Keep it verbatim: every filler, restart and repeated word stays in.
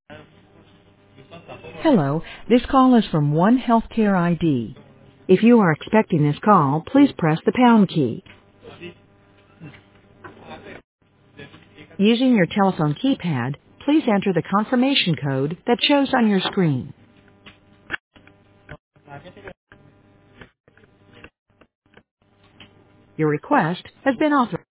Hello, this call is from One Healthcare I D. If you are expecting this call, please press the pound key. Using your telephone keypad, please enter the confirmation code that shows on your screen. Your request has been authorized.